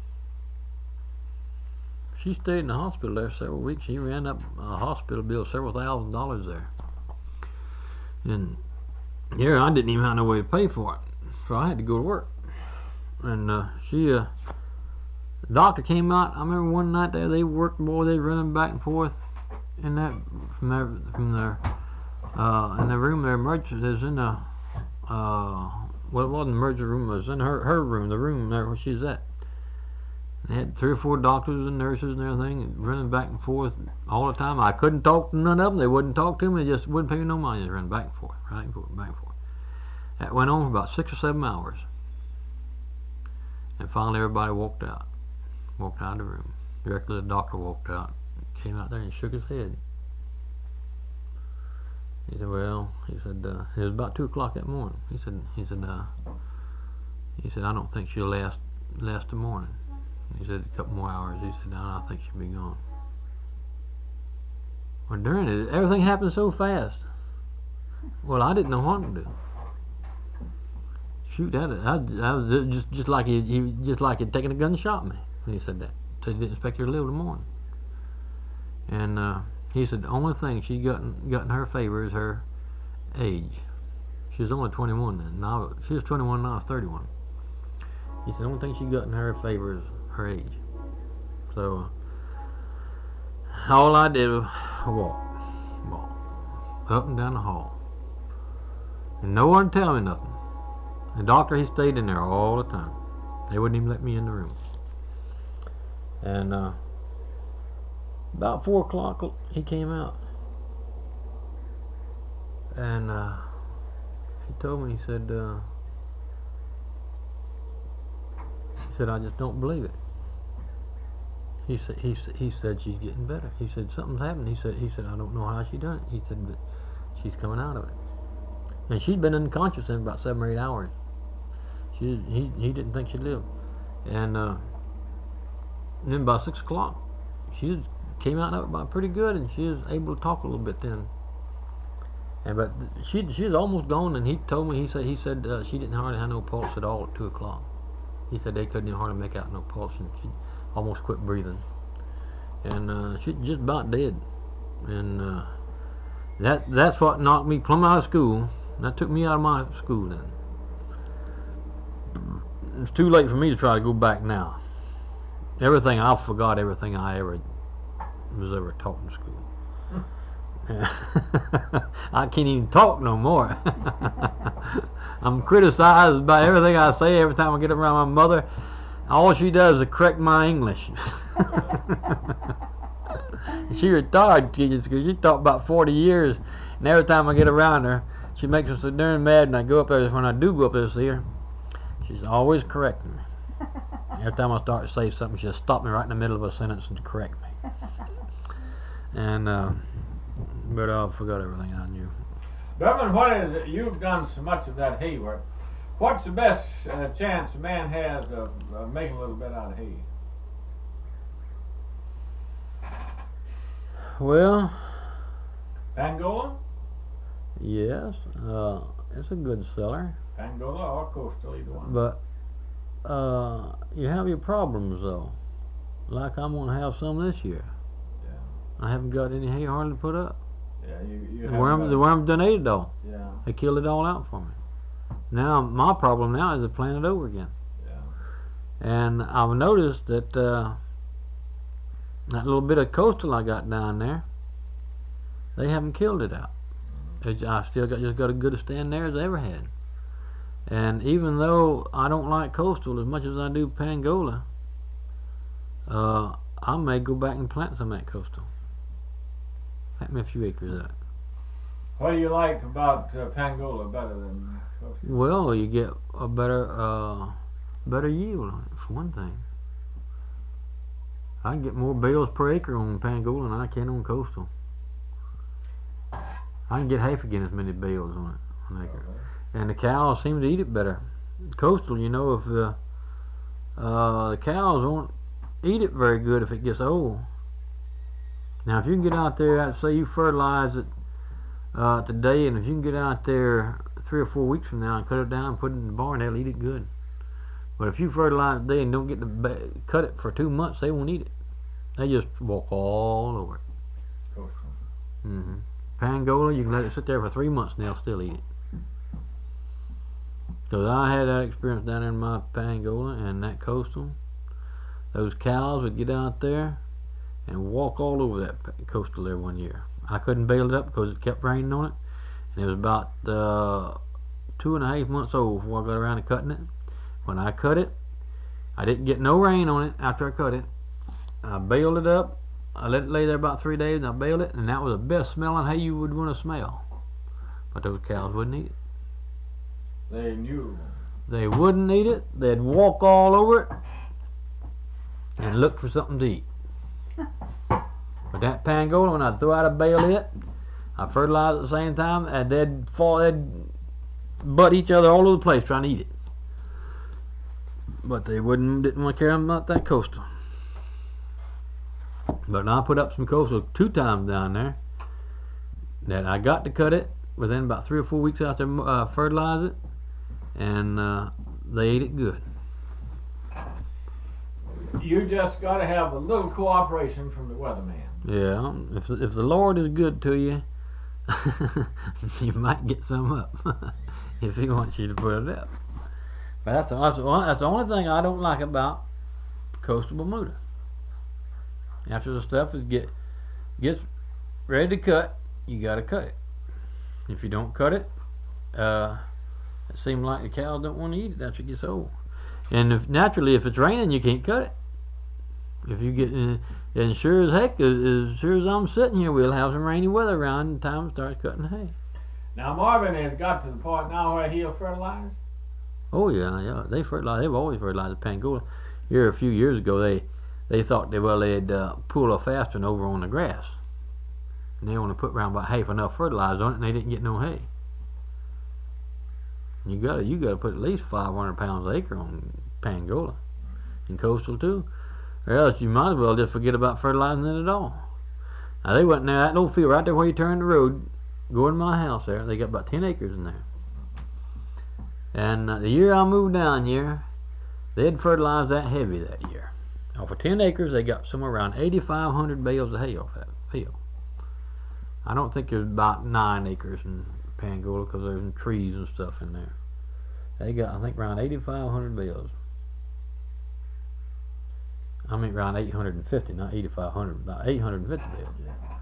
She stayed in the hospital there several weeks. She ran up a hospital bill, several thousand dollars there. And here I didn't even have no way to pay for it, so I had to go to work. And uh, she, uh, the doctor came out. I remember one night there they worked, boy, they running back and forth in that from their from their uh, in the room. Their emergency is in the uh, well, it wasn't the emergency room. It was in her her room, the room there where she's at. They had three or four doctors and nurses and everything running back and forth all the time. I couldn't talk to none of them. They wouldn't talk to me. They just wouldn't pay me no money. They running back and forth, back and forth, back and forth. That went on for about six or seven hours. And finally everybody walked out. Walked out of the room. Directly the doctor walked out. Came out there and shook his head. He said, well, he said, uh, it was about two o'clock that morning. He said, he said, uh, he said, I don't think she'll last, last the morning. He said a couple more hours. He said, no, I think she'll be gone. Well, during it, everything happened so fast. Well, I didn't know what to do. Shoot, that I, I was just just like he, he just like he'd taken a gun and shot me when he said that. So he didn't expect her to live the morning. And uh, he said the only thing she got in, got in her favor is her age. She was only twenty-one then. Now she was twenty-one. Now I was thirty-one. He said the only thing she got in her favor is her age. So uh, all I did was walk, walk up and down the hall, and no one tell me nothing. The doctor, he stayed in there all the time. They wouldn't even let me in the room. And uh, about four o'clock, he came out, and uh, he told me, he said, uh, he said, I just don't believe it. He said, he said, he said she's getting better. He said something's happened. He said, he said I don't know how she done it. He said, but she's coming out of it. And she'd been unconscious in about seven or eight hours. She, he, he didn't think she'd live. And, uh, and then by six o'clock, she was, came out of it about pretty good, and she was able to talk a little bit then. And but she, she was almost gone. And he told me, he said, he said uh, she didn't hardly have no pulse at all at two o'clock. He said they couldn't even hardly make out no pulse, and she almost quit breathing. And uh, she just about dead. And uh, that that's what knocked me plumb out of school. That took me out of my school then. It's too late for me to try to go back now. Everything, I forgot everything I ever was ever taught in school. I can't even talk no more. I'm criticized by everything I say every time I get around my mother. All she does is correct my English. She retired teachers because she taught about forty years, and every time I get around her, she makes me so darn mad. And I go up there, when I do go up there to see her, she's always correcting me. Every time I start to say something, she'll stop me right in the middle of a sentence and correct me. And uh, but I forgot everything I knew. Beverly, what is it? You've done so much of that hay work. What's the best uh, chance a man has of uh, making a little bit out of hay? Well, Pangola? yes, uh, it's a good seller. Pangola or coastal, either one. But uh, you have your problems though. Like I'm gonna have some this year. Yeah. I haven't got any hay hardly put up. Yeah, you. you The haven't worms, got- the worms done ate it all. Yeah. They killed it all out for me. Now my problem now is to plant it over again. Yeah. And I've noticed that uh, that little bit of coastal I got down there, they haven't killed it out. It's, I still got just got as good a stand there as I ever had. And even though I don't like coastal as much as I do Pangola, uh, I may go back and plant some of that coastal. Plant me a few acres of it. What do you like about uh, Pangola better than coastal? Well, you get a better uh, better yield on it, for one thing. I can get more bales per acre on Pangola than I can on coastal. I can get half again as many bales on it, on acre. Uh-huh. And the cows seem to eat it better. Coastal, you know, if the uh, the cows won't eat it very good if it gets old. Now, if you can get out there, I'd say you fertilize it uh, today, and if you can get out there three or four weeks from now and cut it down and put it in the barn, they'll eat it good. But if you fertilize today and don't get to ba- cut it for two months, they won't eat it. They just walk all over it. Coastal. Mm-hmm. Pangola, you can let it sit there for three months and they'll still eat it. Because I had that experience down in my Pangola and that coastal. Those cows would get out there and walk all over that coastal there one year. I couldn't bail it up because it kept raining on it. And it was about uh, two and a half months old before I got around to cutting it. When I cut it, I didn't get no rain on it after I cut it. I baled it up. I let it lay there about three days and I baled it, and that was the best smelling hay you would want to smell. But those cows wouldn't eat it. They knew. They wouldn't eat it. They'd walk all over it and look for something to eat. But that Pangola, when I throw out a bale it, I fertilize at the same time, and they'd fall, they'd butt each other all over the place trying to eat it. But they wouldn't, didn't want to care about that coastal. But I put up some coastal two times down there that I got to cut it within about three or four weeks after uh, fertilize it, and uh, they ate it good. You just got to have a little cooperation from the weatherman. Yeah, if if the Lord is good to you, you might get some up if He wants you to put it up. But that's that's the, that's the only thing I don't like about coastal Bermuda. After the stuff is get gets ready to cut, you got to cut it. If you don't cut it, uh, it seems like the cows don't want to eat it after it gets old. And if, naturally, if it's raining, you can't cut it. If you get, in, and sure as heck, as, as sure as I'm sitting here, we'll have some rainy weather around the time it starts cutting hay. Now Marvin has got to the point now where he'll fertilize. Oh yeah, yeah. They fertilize. They've always fertilized Pangola. Here a few years ago, they they thought they well they'd uh, pull a fast one over on the grass, and they only put around about half enough fertilizer on it, and they didn't get no hay. You got to you got to put at least five hundred pounds an acre on Pangola, and coastal too, or else you might as well just forget about fertilizing it at all. Now they went in there, that little field right there where you turn the road, go in my house there. They got about ten acres in there. And uh, the year I moved down here, they had fertilized that heavy that year. Now for ten acres, they got somewhere around eighty-five hundred bales of hay off that field. I don't think there's about nine acres in Pangola because there's some trees and stuff in there. They got, I think, around eighty-five hundred bales. I mean, around eight hundred fifty, not eighty-five hundred, about eight hundred fifty bales.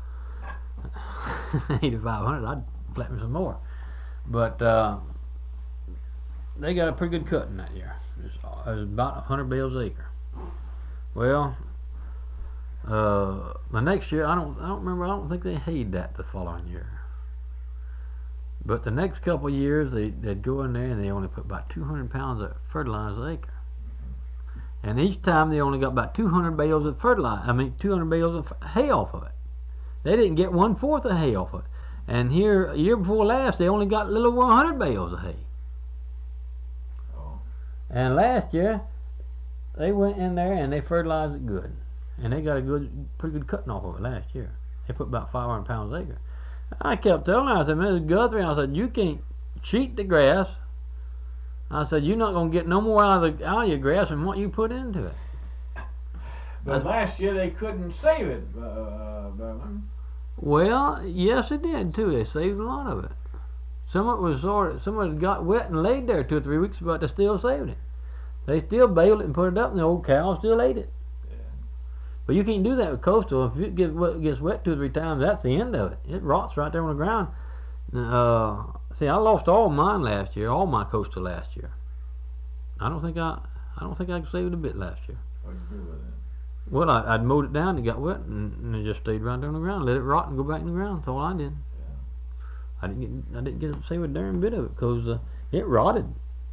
Yeah. eighty-five hundred, I'd plant me some more. But uh, they got a pretty good cut in that year. It was, it was about one hundred bales an acre. Well, uh, the next year, I don't, I don't remember. I don't think they hayed that the following year. But the next couple of years, they, they'd go in there and they only put about two hundred pounds of fertilizer an acre. And each time they only got about two hundred bales of fertilizer, I mean two hundred bales of hay off of it. They didn't get one-fourth of hay off of it. And here, a year before last, they only got a little over one hundred bales of hay. Oh. And last year, they went in there and they fertilized it good. And they got a good, pretty good cutting off of it last year. They put about five hundred pounds an acre. I kept telling her, I said, Missus Guthrie, I said, you can't cheat the grass. I said, you're not going to get no more out of, the, out of your grass than what you put into it. But last year they couldn't save it, uh, Berlin. Well, yes it did too. They saved a lot of it. Some of it was sort of, some of it got wet and laid there two or three weeks, but they still saved it. They still baled it and put it up, and the old cows still ate it. But you can't do that with coastal. If it gets wet, gets wet two or three times, that's the end of it. It rots right there on the ground. Uh, see, I lost all mine last year, all my coastal last year. I don't think I, I don't think I saved a bit last year. What'd you do with it? Well, I, I'd mowed it down, it got wet, and, and it just stayed right there on the ground. Let it rot and go back in the ground. That's all I did. Yeah. I didn't get, I didn't get to save a darn bit of it because uh, it rotted.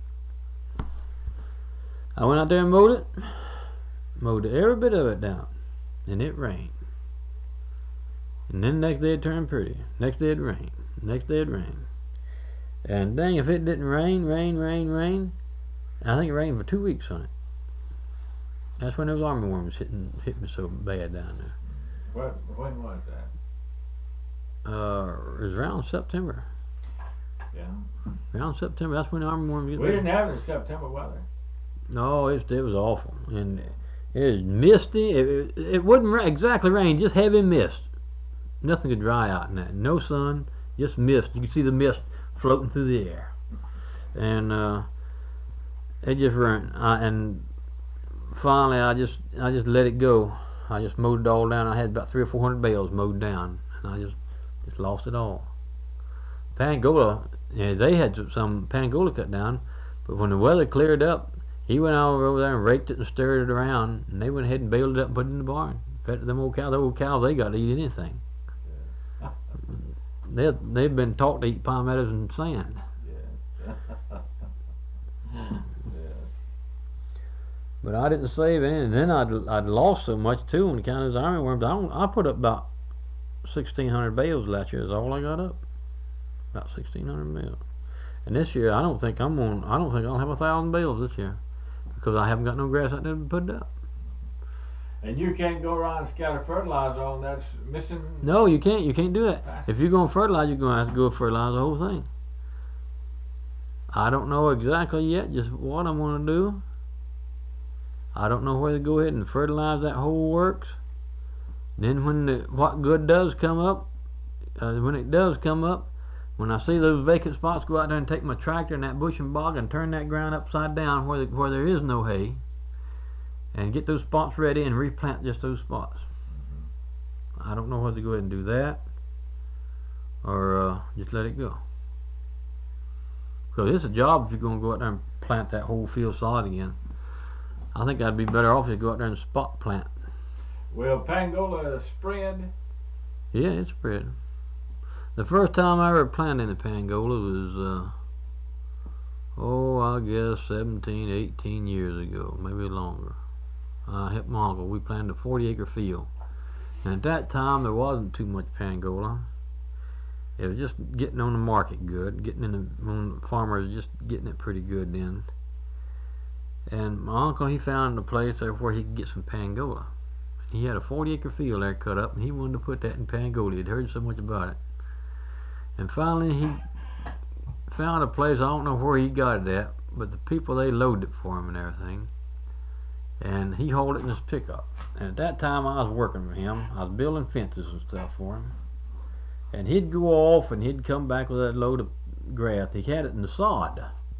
I went out there and mowed it, mowed every bit of it down. And it rained. And then next day it turned pretty. Next day it rained. Next day it rained. And dang, if it didn't rain, rain, rain, rain, I think it rained for two weeks on it. That's when those armyworms hitting hit me so bad down there. What, when was that? uh, it was around September. Yeah. Around September, that's when the armyworm gets We there. didn't have any September weather. No, it, it was awful. And it was misty. It, it, it wouldn't ra- exactly rain, just heavy mist. Nothing could dry out in that. No sun, just mist. You could see the mist floating through the air. And uh, it just ran. I, and finally, I just I just let it go. I just mowed it all down. I had about three or four hundred bales mowed down, and I just just lost it all. Pangola, yeah, they had some, some Pangola cut down, but when the weather cleared up, he went over over there and raked it and stirred it around, and they went ahead and baled it up and put it in the barn. Fed them old cows. The old cows, they got to eat anything. Yeah. They they've been taught to eat palmettos and sand. Yeah. Yeah. But I didn't save any, and then I'd I'd lost so much too on account of those armyworms. I don't, I put up about sixteen hundred bales last year. Is all I got up. About sixteen hundred bales. And this year I don't think I'm on. I don't think I'll have a thousand bales this year because I haven't got no grass out there to put it up. And you can't go around and scatter fertilizer on that's missing. No, you can't. You can't do that. If you're going to fertilize, you're going to have to go fertilize the whole thing. I don't know exactly yet just what I'm going to do. I don't know whether to go ahead and fertilize that whole works. Then when the what good does come up, uh, when it does come up, when I see those vacant spots, go out there and take my tractor and that bush and bog and turn that ground upside down where the, where there is no hay, and get those spots ready and replant just those spots. Mm-hmm. I don't know whether to go ahead and do that or uh, just let it go. Because it's a job if you're going to go out there and plant that whole field solid again. I think I'd be better off if you go out there and spot plant. Will Pangola spread? Yeah, it spread. The first time I ever planted in the Pangola was, uh, oh, I guess seventeen, eighteen years ago, maybe longer. I helped my uncle. We planted a forty acre field. And at that time, there wasn't too much Pangola. It was just getting on the market good, getting in the, on the farmers just getting it pretty good then. And my uncle, he found a place there where he could get some Pangola. He had a forty acre field there cut up, and he wanted to put that in Pangola. He'd heard so much about it. And finally, he found a place. I don't know where he got it at, but the people, they loaded it for him and everything. And he hauled it in his pickup. And at that time, I was working for him. I was building fences and stuff for him. And he'd go off, and he'd come back with that load of grass. He had it in the sod.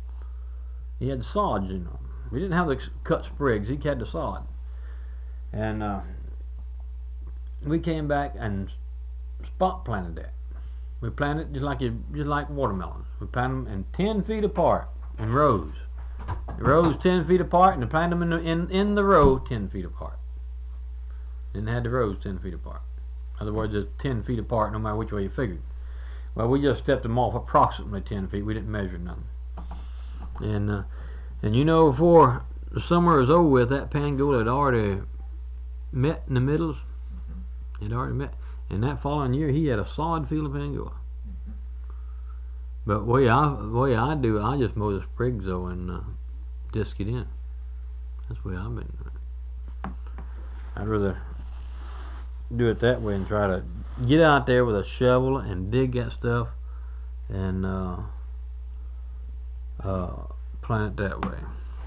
He had the sods, you know. We didn't have the cut sprigs. He had the sod. And uh, we came back and spot planted that. We planted just like you, just like watermelons. We planted them in ten feet apart in rows. The rows ten feet apart, and we planted them in the, in in the row ten feet apart. And had the rows ten feet apart. In other words, it's ten feet apart no matter which way you figured. Well, we just stepped them off approximately ten feet. We didn't measure nothing. And uh, and you know, before the summer was over with, that Pangola had already met in the middles. It already met. And that following year, he had a solid field of Pangola. Mm-hmm. But the way I, the way I do it, I just mow the sprigs though and uh, disc it in. That's the way I've been doing it. I'd rather do it that way and try to get out there with a shovel and dig that stuff and uh, uh, plant it that way.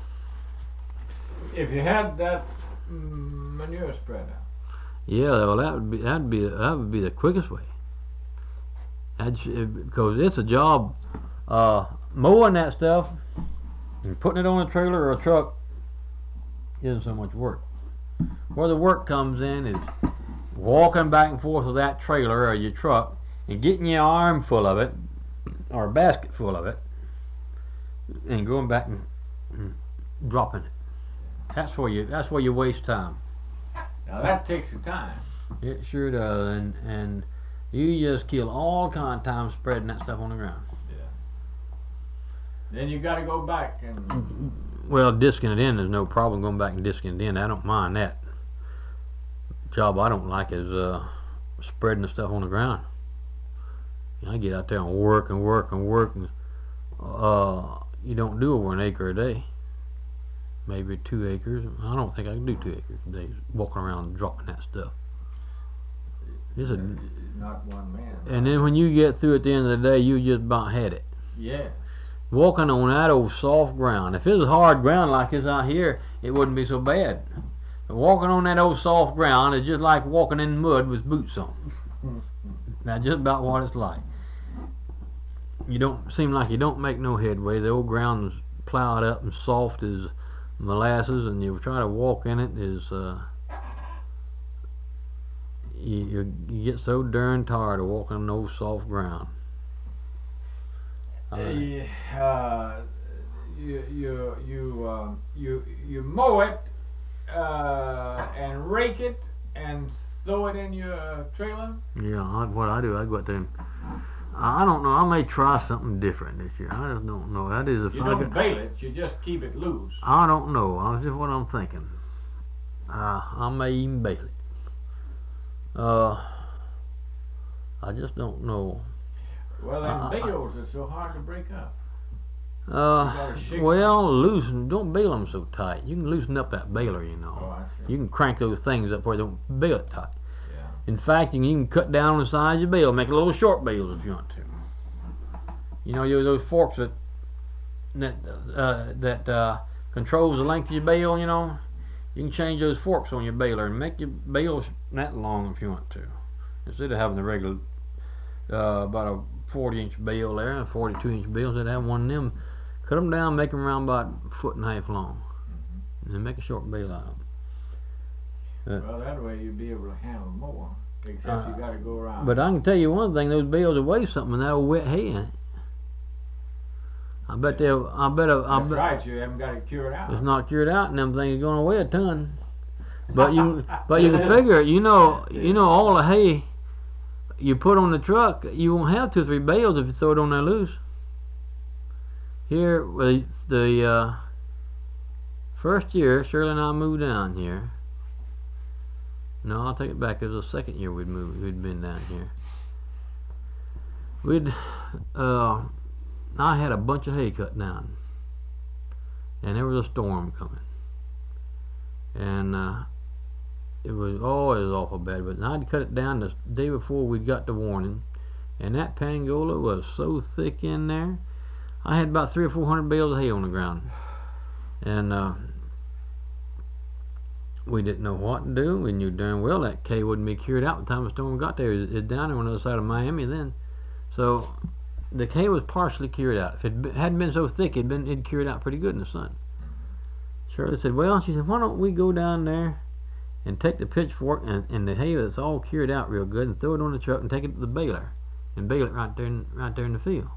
If you had that manure spreader. Yeah, well, that would be that'd be that would be the quickest way. That's, because it's a job uh, mowing that stuff and putting it on a trailer or a truck isn't so much work. Where the work comes in is walking back and forth with that trailer or your truck and getting your arm full of it or a basket full of it and going back and, and dropping it. That's where you that's where you waste time. Now that takes the time. It sure does, and and you just kill all kind of time spreading that stuff on the ground. Yeah. Then you got to go back and. Well, disking it in, there's no problem going back and disking it in. I don't mind that. The job I don't like is uh, spreading the stuff on the ground. You know, I get out there and work and work and work, and uh, you don't do over an acre a day. Maybe two acres. I don't think I can do two acres a day walking around and dropping that stuff. It's a, not one man. and then when you get through at the end of the day, you just about had it. Yeah. Walking on that old soft ground. If it was hard ground like this out here, it wouldn't be so bad. But walking on that old soft ground is just like walking in mud with boots on. That's just about what it's like. You don't seem like you don't make no headway. The old ground is plowed up and soft as molasses, and you try to walk in it is uh, you, you you get so darn tired of walking on old soft ground. Uh, uh, you you you um, you you mow it uh, and rake it and throw it in your trailer. Yeah, I, what I do, I go out there and I don't know. I may try something different this year. I just don't know. That is if You I don't could, bale it. You just keep it loose. I don't know. That's just what I'm thinking. Uh, I may even bale it. Uh, I just don't know. Well, them Uh, bales are so hard to break up. Uh, gotta shake well, loosen. Don't bail them so tight. You can loosen up that baler, you know. Oh, I see. You can crank those things up where they don't bail it tight. Yeah. In fact, you can, you can cut down on the size of your bail, make a little short bales if you want to. You know, you those forks that that uh, that uh, controls the length of your bail. You know, you can change those forks on your baler and make your bales that long if you want to, instead of having the regular uh, about a forty inch bale there and forty-two inch bales. They'd have one of them. Cut them down, make them around about a foot and a half long, Mm-hmm. and then make a short bale out of them. Uh, Well, that way you'll be able to handle more. Except Uh, you got to go around. But I can tell you one thing: those bales will weigh something in that old wet hay in it. I bet they'll. I bet. I That's bet. right. You haven't got it cured out. It's not cured out, and them things are going to weigh a ton. But you, but you can figure it. You know, you know all the hay you put on the truck, you won't have two or three bales if you throw it on there loose. Here, the the uh, first year Shirley and I moved down here. No, I'll take it back. It was the second year we'd moved. We'd been down here. We'd. Uh, I had a bunch of hay cut down, and there was a storm coming, and uh, it was oh, it was awful bad. But I'd cut it down the day before we got the warning, and that pangola was so thick in there. I had about three or four hundred bales of hay on the ground, and uh, we didn't know what to do. We knew darn well that K wouldn't be cured out by the time the storm got there. It was down there on the other side of Miami then, so the K was partially cured out. If it hadn't been so thick, it'd been it'd cured out pretty good in the sun. Shirley said, "Well," she said, "why don't we go down there and take the pitchfork and, and the hay that's all cured out real good and throw it on the truck and take it to the baler and bale it right there in, right there in the field."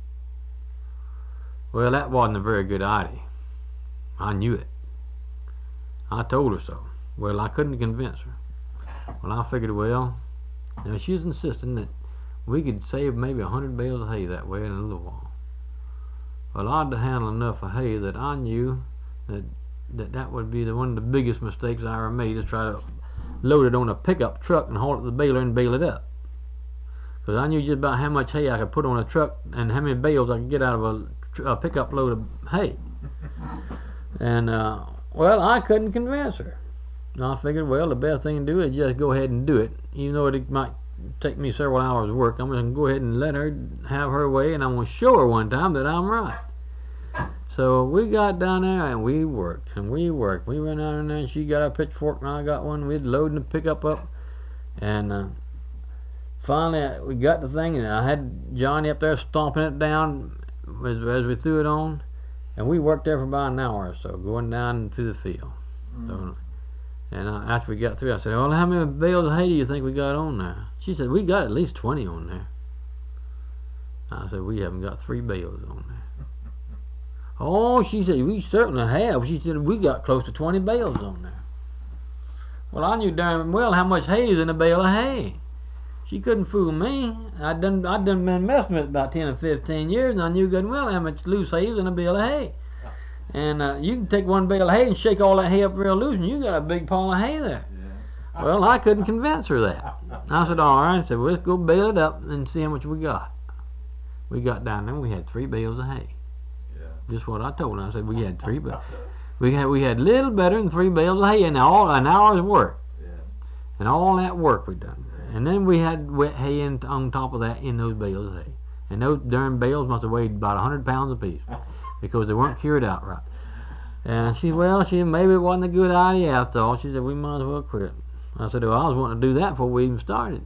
Well, that wasn't a very good idea. I knew it. I told her so. Well, I couldn't convince her. Well, I figured, well, now she was insisting that we could save maybe a hundred bales of hay that way in a little while. Well, I'd handle enough of hay that I knew that that that would be the one of the biggest mistakes I ever made, is try to load it on a pickup truck and haul it to the baler and bale it up. Because I knew just about how much hay I could put on a truck and how many bales I could get out of a a pickup load of hay. And uh, well, I couldn't convince her. And I figured, well, the best thing to do is just go ahead and do it, even though it might take me several hours of work. I'm going to go ahead and let her have her way, and I'm going to show her one time that I'm right. So we got down there and we worked and we worked. We went down there and she got a pitchfork and I got one. We'd loading the pickup up, and uh, finally we got the thing, and I had Johnny up there stomping it down as, as we threw it on, and we worked there for about an hour or so, going down through the field. Mm. So, and uh, after we got through, I said, "Well, how many bales of hay do you think we got on there?" She said, "We got at least twenty on there." I said, "We haven't got three bales on there." "Oh," she said, "we certainly have." She said, "We got close to twenty bales on there." Well, I knew darn well how much hay is in a bale of hay. She couldn't fool me. I'd done, I'd done been messing with it about ten or fifteen years, and I knew good and well how much loose hay is in a bale of hay. And uh, you can take one bale of hay and shake all that hay up real loose, and you got a big pile of hay there. Yeah. Well, I couldn't convince her that. I said, "All right." I said, "Well, let's go bale it up and see how much we got." We got down there, and we had three bales of hay. Yeah. Just what I told her. I said we had three, but we had we had little better than three bales of hay in all an hour's work. Yeah. And all that work we done. And then we had wet hay in, on top of that in those bales of hay. And those darn bales must have weighed about a hundred pounds apiece because they weren't cured out right. And she, well, she maybe it wasn't a good idea after all. She said we might as well quit. I said, well, I was wanting to do that before we even started.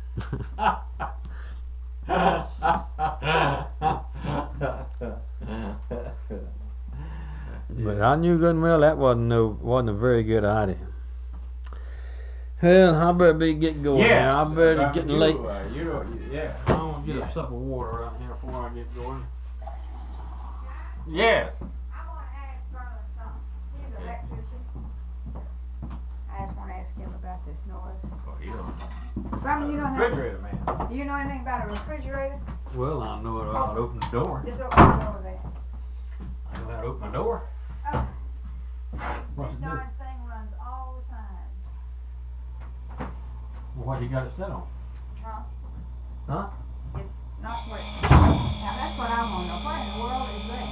But I knew good and well that wasn't no wasn't a very good idea. Well, I better be getting going yeah, now. I better uh, getting you, late. Uh, you know, yeah. I'm gonna get yeah. a sip of water out here before I get going. Yes. I want to ask Vernon something. He's an electrician. I just want to ask him about this noise. Oh, you don't. Vernon, you don't have. Refrigerator man. Do you know anything about a refrigerator? Well, I know it. I'll open the door. Just open the door there. I know how to open the door. Oh, What's this it do? darn thing runs all the time. Well, what you got it set on? Huh? Huh? It's not what. Now that's what I want to know. What in the world is that?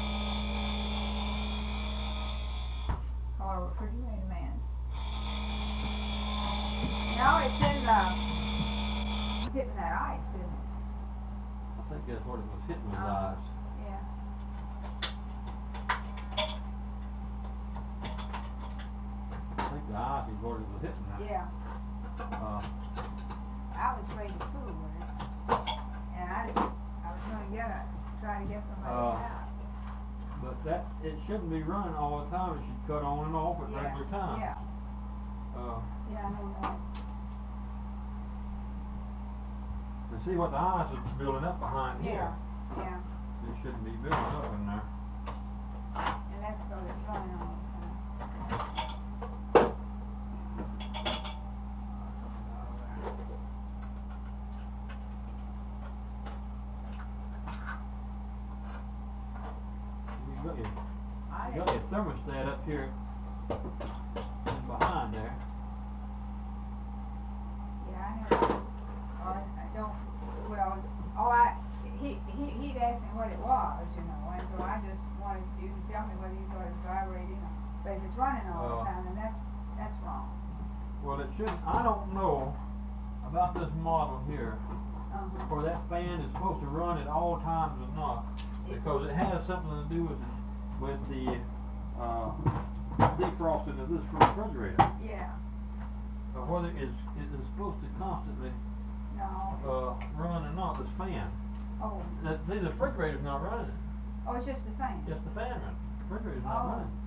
Oh, a refrigerator man. No, it's in the. It's hitting that ice, isn't it? I think that's what it was hitting with Uh, eyes. Yeah. I think the ice is what it was hitting at. Yeah. Uh, I was ready to fool with it. And I just, I was gonna get it, try to get somebody Uh, out. but that it shouldn't be running all the time. It should cut on and off at Yeah, regular time. yeah, Uh, yeah, I know that. and see what the ice is building up behind here. Yeah, yeah, It shouldn't be building up in there. and that's because it's running all the time. You got your, I you got your thermostat up here and behind there. Yeah, I know. Or I don't, well, oh, I, he, he, he'd asked me what it was, you know, and so I just wanted you to tell me whether you thought it was vibrating or, but if it's running all the Uh, time, then that's, that's wrong. Well, it should. I don't know about this model here, Uh-huh. where that fan is supposed to run at all times or not, because it has something to do with the, with the uh, defrosting of this refrigerator. Yeah, Uh, whether it's it is supposed to constantly no, uh, run or not, this fan. oh, Uh, see, the refrigerator's not running. oh, it's just the same. Just the fan running. The refrigerator's not Oh. running.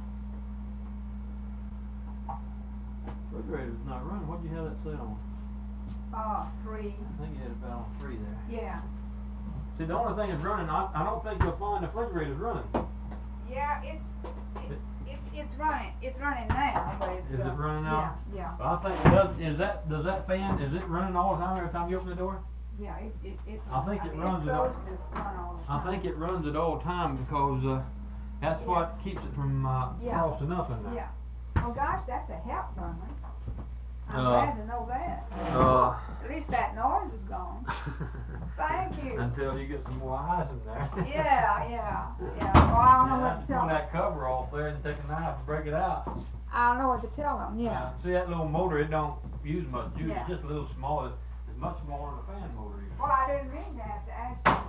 Refrigerator's not running. What did you have that set on? Uh, three, I think you had it about on three there. yeah, See, the only thing that's running, I, I don't think you'll find the refrigerator's running. yeah, it's, it's, it's, it's running, it's running now, but it's. Is it uh, running now? Yeah, Well, I think it does. Is that does that fan? Is it running all the time every time you open the door? yeah, yeah, it, it, it's. I think it mean, runs it's it all- supposed to run all the I time. think it runs it all the time because uh, that's Yeah. what keeps it from uh, Yeah. frosting up in there. Yeah, oh gosh, that's a help, Vernon. I'm Uh, glad to know that. Uh, At least that noise is gone. Thank you. Until you get some more ice in there. Yeah, yeah, yeah, well, I don't know You what have to to tell pull them. that cover off there and take a knife and break it out. I don't know what to tell them, yeah. Uh, see that little motor? It don't use much juice. Yeah. It's just a little small. It's much smaller than a fan motor is. Well, I didn't mean to have to ask you